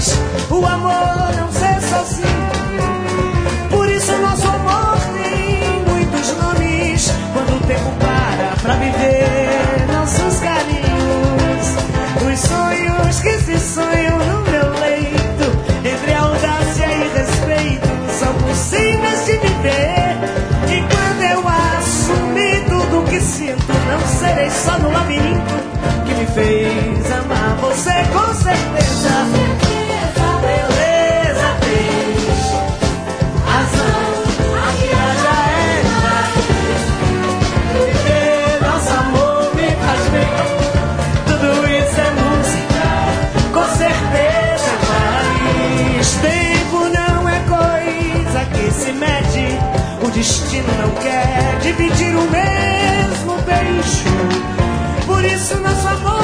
faz o amor não ser sozinho. Por isso nosso amor tem muitos nomes. Quando o tempo para pra viver nossos carinhos, os sonhos que se sonham no meu leito, entre audácia e respeito, são possíveis de viver. E quando eu assumir tudo que sinto, não serei só no labirinto que me fez amar você, com certeza. A beleza tem razão, a já é demais. Viver nosso amor me faz bem. Tudo isso é música, com certeza faz. Tempo não é coisa que se mede. O destino não quer dividir o mesmo beijo. Por isso nosso amor